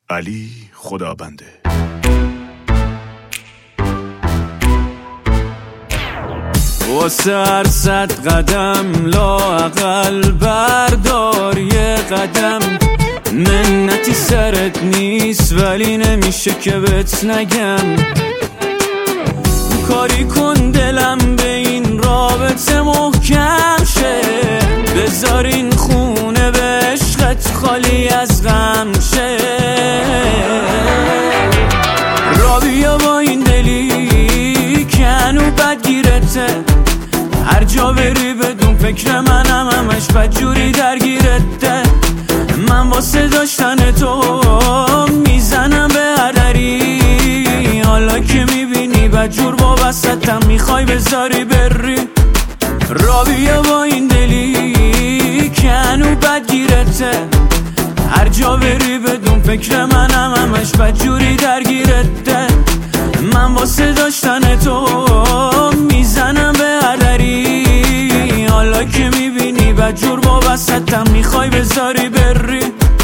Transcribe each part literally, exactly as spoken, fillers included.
علی خدابنده. واسه هر صد قدم لااقل بردار یه قدم. منتی سرت نیست ولی نمیشه که بهت نگم. کاری کن دلم به این رابطه محکم شه. بذار این خونه به عشقت خالی از غم شه. را بیا با این دلی که هنو بدگیرته. هر جا بری بدون فکر منم همش بدجوری درگیرته. من واسه داشتن تو میزنم به هر دری. حالا که میبینی بدجور با وسطم میخوای بذاری بری. را بیا با این دلی که هنو بدگیرته. هر جا بری بدون فکر منم همش بدجوری درگیرته. من واسه داشتن تو میزنم به هر دری. حالا که میبینی بدجور با وسطم میخوای بذاری بری.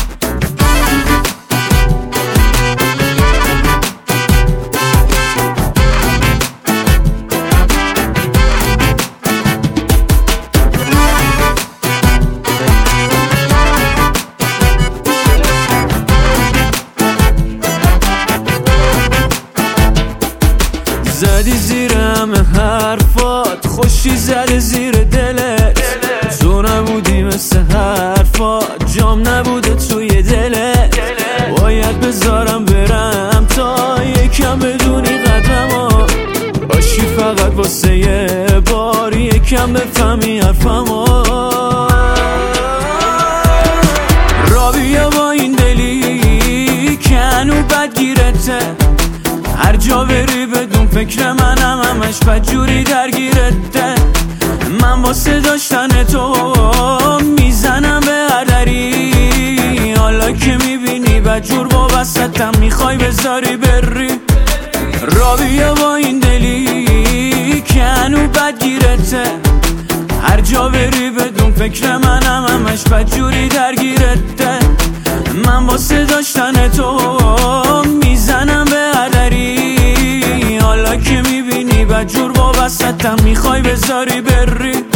زدی زیر همه حرفات، خوشی زده زیر دلت. تو نبودی مثل حرفات، جام نبوده توی دلت. باید بذارم برم تا یکم بدونی قدمو. باشی فقط واسه یه بار یکم بفهمی حرفمو. را بیا با این دلی که هنو بدگیرته. هر جا بری بدون فکر منم همش بدجوری درگیرته. من واسه داشتن تو میزنم به هر دری. حالا که میبینی بدجور با وسطم میخوای بذاری بری. را بیا با این دلی که هنو بدگیرته. هر جا بری بدون فکر منم همش بدجوری درگیرته. من واسه داشتن تو میزنم به هر دری. حالا که میبینی بدجور با وسطم میخوای بذاری بری.